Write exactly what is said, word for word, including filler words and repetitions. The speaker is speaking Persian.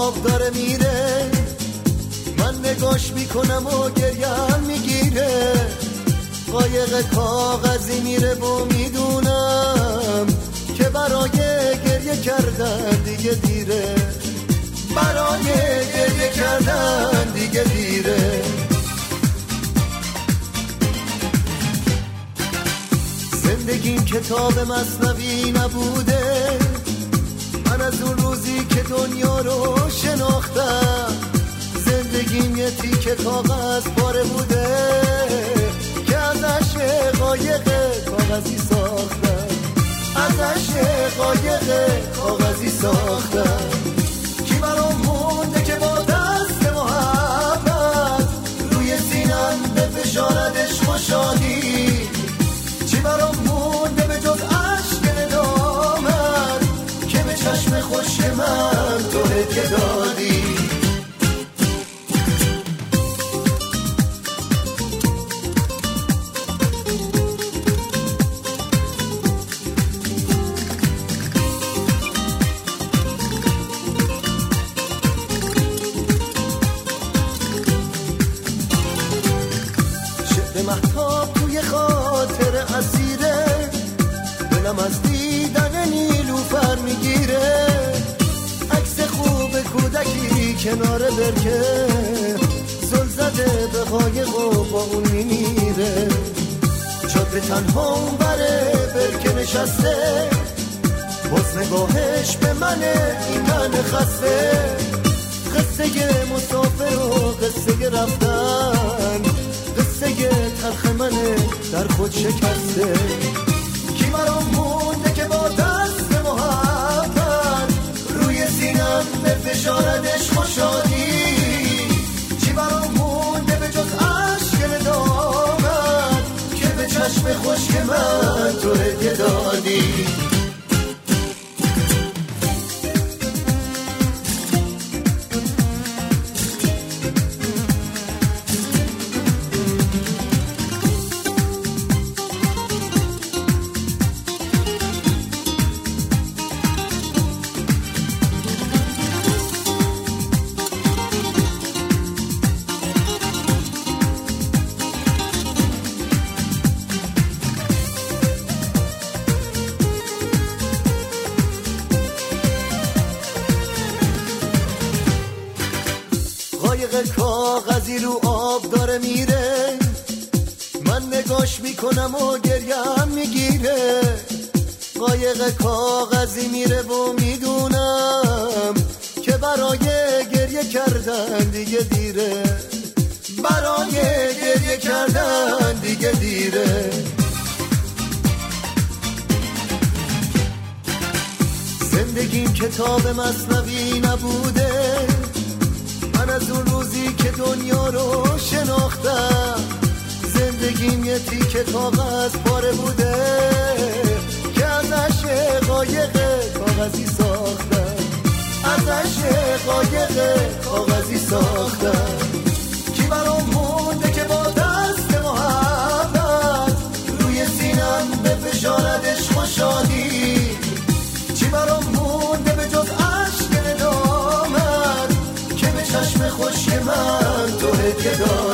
آب داره میره، من نگاش میکنم و گریم میگیره. قایق کاغذی میره و میدونم که برای گریه کردن دیگه دیره، برای گریه کردن دیگه دیره. زندگیم کتاب مثنوی نبوده، من از اون روزی که دنیا رو شناختم. زندگیم یه تیکه کاغذ پاره بوده که ازش قایق کاغذی ساختم، ازش قایق کاغذی ساختم. کی برام مونده که با دست محبت روی سینم به فشاردش خوشحالی؟ چی برام مونده به جز عشق ندامت که به چشم خوش من تو هدیه دادی؟ مهتاب توی خاطر اسیره، دلم از دیدن نیلوفر میگیره. عکس خوب کودکی کنار برکه، زل زده به قایق و با اون میمیره. جاده تنها اون بره برکه نشسته، باز نگاهش به منه این من خسته. قصه مسافر و قصه رفتن، قصه تلخ منه در خود شکسته. کی برام مونده که با دست محبت روی سینم به فشاردش خوشحالی؟ چی برام مونده به جز عشق ندامت که به چشم خشک من تو هدیه دادی؟ قایق کاغذی رو آب داره میره، من نگاش میکنم و گریم میگیره. قایق کاغذی میره و میدونم که برای گریه کردن دیگه دیره، برای گریه کردن دیگه دیره. زندگیم کتاب مثنوی نبوده، من از اون روزی که دنیا رو شناختم. زندگیم یه تیکه کاغذ پاره بوده که ازش قایق کاغذی ساختم، ازش قایق کاغذی ساختم. کی برام مونده که با دست محبت روی سینم به فشاردش خوشحالی؟ چی برام مونده به جز عشق ندامت که به چشم خوش من تو هدیه دادی؟